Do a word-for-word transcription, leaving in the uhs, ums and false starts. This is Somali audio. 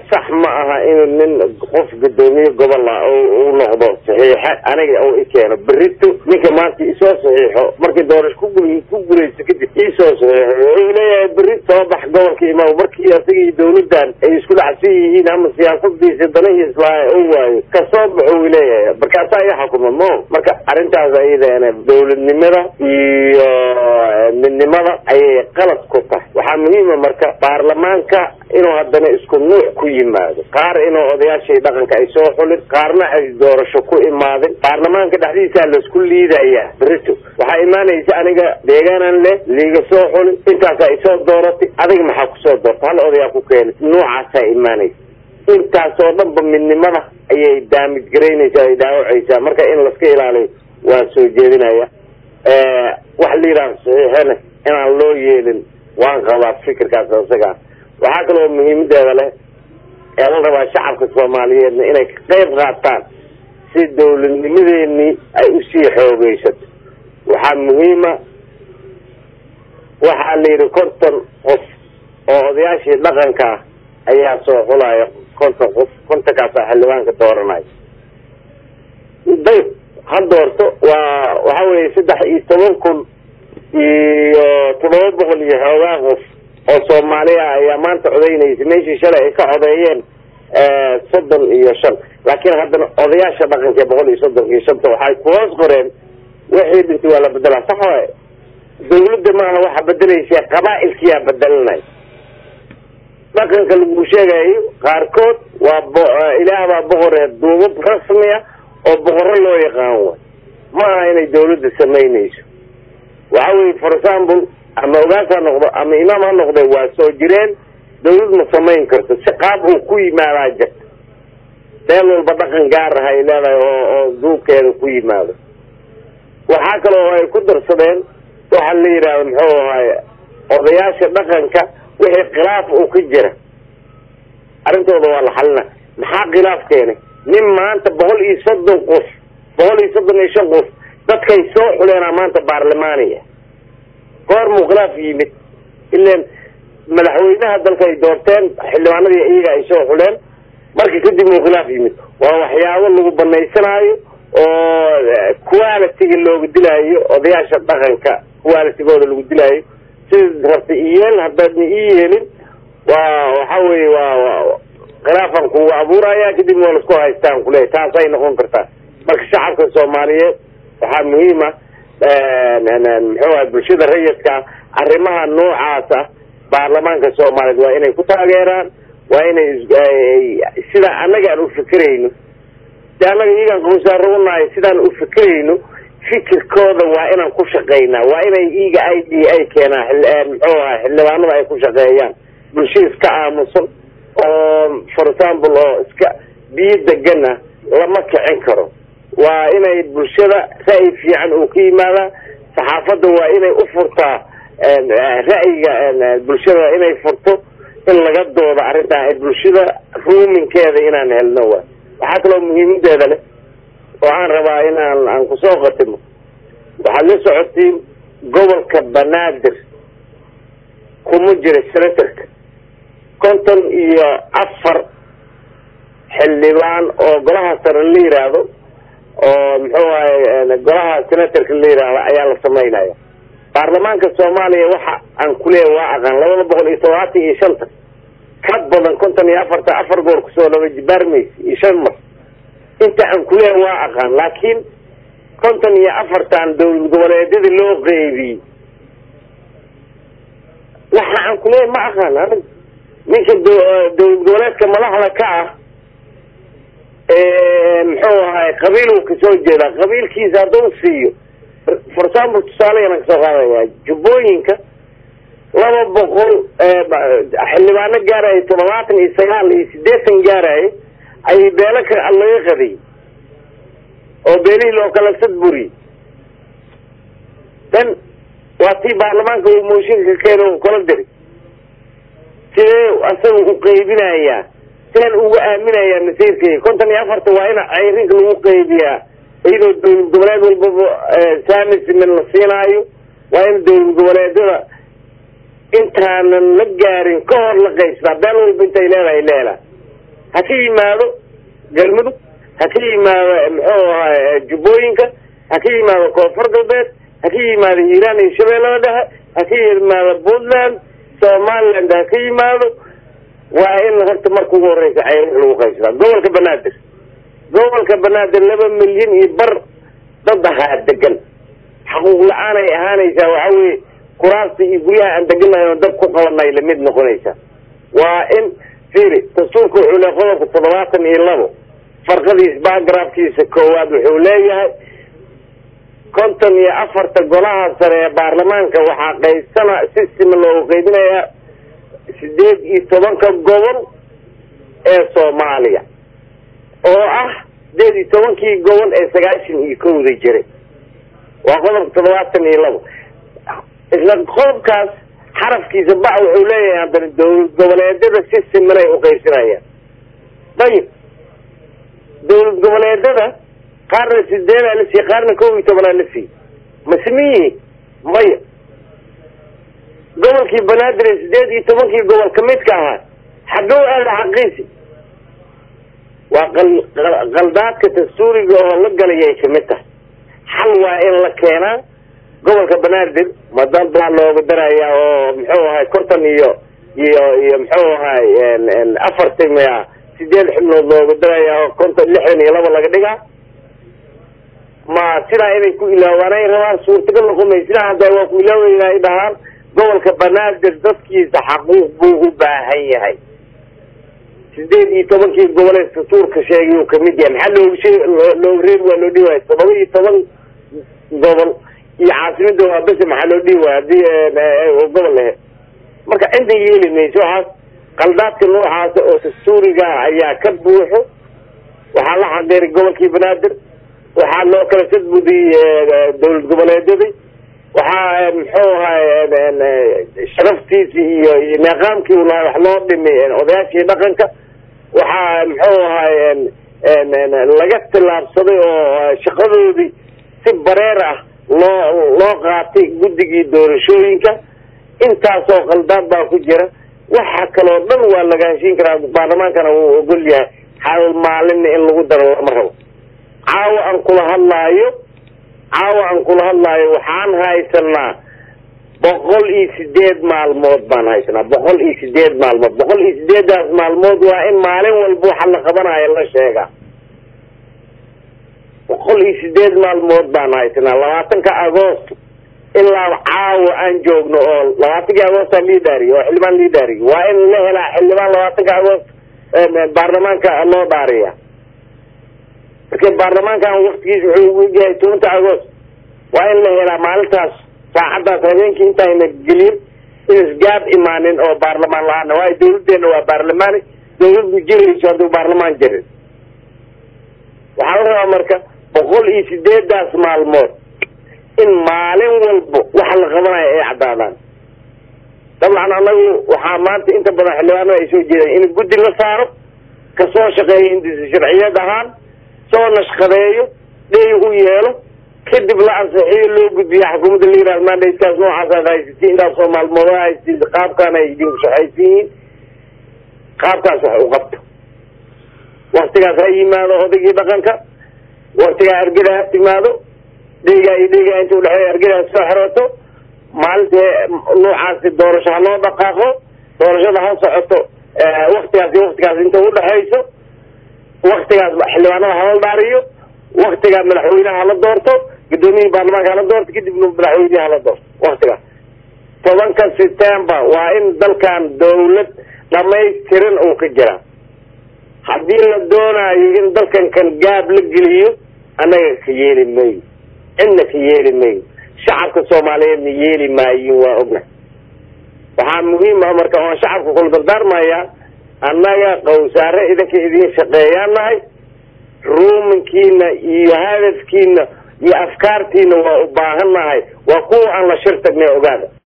صح معها إن من قف قدومي قبل أو نقضه صحيح أنا أو إكانه بريتو نك ما أنت إسوا صحيح مركي دورش كوجري كوجري سكت إسوا صحيح ولا بريتو بح قبل كيما ومركي يصير دولدان يسكول عسيه هنا من سياسة دي سدنيه إسلا هو كصاب ولاية بركات أي حكومة مو مرك أرنت زي إذا أنا دول النمرة من النمرة أي قلق كفة وحميمة مرك برلمان كا إنه هذا اسكو نوع كوي ماذا قار إنه هذا شيء دقن كيسوع حول قارنا الدور شكو ماذا برلمان كدحدي سال كل إذا إياه بريتو وحيمان إذا أنا ديجانا له ليج سوع حول أنت كيسوع دورتي هذا ما حكوا سوع دور هل هذا يكون كين نوع عسى إيماني أنت سوع ضب من النمرة أي دامج جرين جاي داو عيسى مرك إنه لسكيل عليه وسوجينا يا أه وحلي رأس هنا أنا الله يلين وان قبض فكر كذا وسجع وهكذا مهم ده ولا أنا ربع الشعب الصومالي إن إنك غير غطان سيدول المديني أي شيء حوجيشت وحن مهمة وحلي ركضتن قف أو ذي شيء لغن كا أي سوق ولا كنت قف كنت كاسة حلوان كدورناي ضيف هندورته وحاول يسدح يستمركم تلوب بقول يهواغف أو Soomaaliya ayaa maanta codeynaysa meeshii shalay ay ka codeeyeen ee soddon iyo shan laakiin haddana odayaasha dhaqanka boqol iyo soddon iyo shan waxay ku hoos qoreen wixii dhintay waa la bedelaa sax waa dawladda ma aha waxa bedelaysa qabaa'ilkiya bedelanay dhaqanka lagu sheegay qaarkood waa ilaaha boqoreed duubab rasmi ah oo boqorro loo yaqaan ma aha inay dawladda sameynayso waxa weey for example أما أوجاتها نقطة أما إمامها نقطة وسوجرين دولة مصممين كرت سقاب وكوي ما راجع تلو البطاقن جار هاي لا لا ذوق كانوا كوي ماذا وحكلوا هاي كدر صدين وحلي راهم هو هاي وضياش البطاقن كا وهي خلاف وكجرة أنتوا والله حلنا محق خلاف كاني مما أنت بقول يصدق قف بقول يصدق يشقف تدخل سوق ولا ما أنت برلمانية قار مغلاف يمت إلا ملحوينها دلك دورتين حلوانا دي إيجا يسوي حلال مركي كدي مغلاف يمت وهو حياوه اللي قبلنا يسنايو وكوالتي اللي قدلايو وضياشة دخنكا كوالتي قول اللي قدلايو سيد رفت إيال هدادني إيالين وحاوي وغلافا كو عبورايا كدي مولسكو هايستان كليه تاساي نقون كرتا مركي شعبك الصومالية وحا مهمة محوها بالشدة الرئيسة arrimaha noocaasa baarlamaanka Soomaaliyeed waa inay ku taageeraan waa inay sida anaga aan u fikirayno anaga iyagan ku saarunay sidaan u fikirayno fikirkooda waa inaan ku shaqeynaa waa inay iyaga I D ay keenaan maxaa xildhibaanada ay ku shaqeeyaan bulshada ka aamusan oo for example oo iska biidagana lama kicin karo waa inay bulshada ra'yi fiican oo ka yimaada saxaafadda waa inay u furtaa ra'yiga bulshada inay furto in laga doodo arinta ay bulshada ruuminkeeda inaan helno waxa kale oo muhiimadeeda leh oo aan rabaa inaan aan ku soo qatimo waxa la socodsiin gobolka Banaadir kuma jira senatorka konton iyo afar xildhibaan oo golaha sare la yiraahdo oo muxuu ahaa golaha senatorka la yiraahdo ayaa la sameeyay baarlamaanka Soomaaliya waxa aan ku leeyahay waa aqaan laba boqol iyo todobaatan iyo shan ka badan konton iyo afar afar goor ku soo laba jibarmeys iyo shan mar inta aan ku leeyahay waa aqaan laakiin konton iyo afar taan dawlad goboleedyada loo qeybiyay waxa aan ku leeyahay ma aqaan ninka dawlad goboleedka madaxda ka ah ee muxuu ahaa qabiilku ka soo jeeda qabiilkiisa haduu siiyo for example tusaaleyna soo qaadaya jubbooyinka laba boqol xildhibaano gaaray todobaatan iyo sagaal iyo siddeetan gaaray ay beelaka allaga qaday oo beelii loo kala sadburi dan waati baarlamaanka uu mooshinka keeno kala diray sidee asagu u qeybinaya sidee ugu aaminaya nasiirkii konton iyo afar waa ina ayrinka lagu qeybiyaa iyadoo dawlad goboleed walba saamis min la siinaayo waa in dawlad goboleedyada intaanan la gaarin ka hor la qaybsadaa beel walba intay leedahay leela هكي ماذا قلمدو هكي ماذا محوها جبوينك هكي ماذا كوفر قلبات هكي ماذا هيران الشبيلة ده هكي ماذا بودلان سومالان هكي ماذا وإن هرت مركو ورئيس عين الوقيسة قول كبنادر قول كبنادر لبا مليون يبر ضدها الدقل حقوق لعانا إهانيسا وحوي كراسي يقوليها أن دقلنا يندبكو قولنا إلى مد نقونيسا وإن فيري تسوكو حولي قولك التضوات من يلابو فرقدي إسباق رابكيسا كواد وحوليها كنتم يا أفرت قولها سرية بارلمانك وحاقي السنة سيستم اللي وقيدنا sideed iyo tobanka gobol ee Soomaaliya oo ah sideed iyo tobankii gobol ee sagaashan iyo kowda jiray waa qodobka toddobaatan iyo labo isla qodobkaas xarafkiisa baa wuxuu leeyahay hadana dowlad goboleedyada si siman ay u qeybsanayaan dayib dowlad goboleedyada qaarna sideed la sii qaarna kow iyo toban la sii masmiyi maya gobolkii banaadir sideed iyo tobankii gobol kamid ka ahaa xagow aada xaqiisi waa qaldaadka dastuuriga oo la galayay kamid tahay xal waa in la keenaa gobolka banaadir madan baa looga darayaa oo muxuu ahay konton iyo iyo iyo muxuu ahay afartan iyo sideed xubnood looga darayaa oo konton lixdan iyo laba laga dhigaa ma sidaa inay ku ilaawanay rabaan suurtagal noqomaysa hadda waa ku ilaawaynaa dhahaan gobolka banaadir dadkiisa xaquuq buu u baahan yahay sideed iyo tobankii gobol ee dastuurka sheegay uu kamid yahay maxaa loogu sheeg loo reeb waa loo dhiwaay todoba iyo toban gobol iyo caasimada waa bas maxaa loo dhiwaay hadii gobol leh marka inta yeelinayso waxaas qaldaadka noocaas oo dastuuriga ayaa ka buuxo waxaa la xadeeray gobolkii banaadir waxaa loo kala sadbudiyay dowlad goboleedyada waxaa muxuu ahay sharaftiisi iyo nidaamkii uu lahaa wax loo dhimay odayaashii dhaqanka waxaa muxuu ahay laga tilaabsaday oo shaqadoodii si bareer ah loo loo qaatay guddigii doorashooyinka intaasoo qaldaad baa ku jira waxa kaloo dhan waa laga heshiin karaa baarlamaankana uu ogol yahay hal maalin in lagu daro lama rabo caawa aan kula hadlaayo caawa aan kula hadlaayo waxaan haysanaa boqol iyo sideed maalmood baan haysanaa boqol iyo sideed maalmood boqol iyo sideedaas maalmood waa in maalin walba waxa la qabanayo la sheegaa boqol iyo sideed maalmood baan haysanaa labaatanka agoosto ilaa caawa aan joogno oo labaatanka agoosto liidari oo xildhibaan liidari waa in la helaa xildhibaan labaatanka agoosto baarlamaanka loo dhaariya marka baarlamaankan waqtigiisa wuxuu ugu yahay tobanka agoost waa in la helaa maalintaas saacadaas habeenkii intaayna gelin in isgaab imaanin oo baarlamaan la-aan waayo dawladeena waa baarlamaani dawladdu jirayso hadduu baarlamaan jirin waxaa la rabaa marka boqol iyo sideedaas maalmood in maalin walbo waxa la qabanayo ay cadaadaan dabcan anagu waxaa maanta inta badan xildhibaano ay soo jeedaan in guddi la saaro kasoo shaqeeya hindisa sharciyad ahaan soo nashqadeeyo dheey u yeelo kadib la ansixiyo loo gudbiyo xukuumadda la yiraahdo mandatekaas noocaas aad haysatay intaas oo maalmood haysatay qaabkaan ay idinku shaqaysiin qaabkaas wax u qabto waqtigaas ha yimaado odaygii dhaqanka waqtigaa argida ha timaado dheegaa iyo dheegaa inta udhexeeya argida ha soo xirooto maalinta noocaasi doorasho ha loo dhaqaaqo doorashada ha socoto waqtigaas iyo waqtigaas inta udhexayso waqtigaas xildhibaanada hala dhaariyo waqtigaa madaxweynaha hala doorto gudoomiyihii baarlamaanka hala doorto kadibna madaxweynaha hala doorto waqtigaas tobanka September waa in dalkan dawlad dhamaystiran oo ka jira haddii la doonayo in dalkan kan gaab la geliyo anaga ka yeeli maayo inna ka yeeli maayo shacabka Soomaaliyeedna yeeli maayo waa ogna waxaa muhiim ah marka oo shacabka kula dardaarmaya annaga qowsaare idinka idin shaqeeyanahay ruumankiina iyo hadafkiina iyo afkaartiina waa u baahanahay waa kuwa aan la shir tagnay ogaada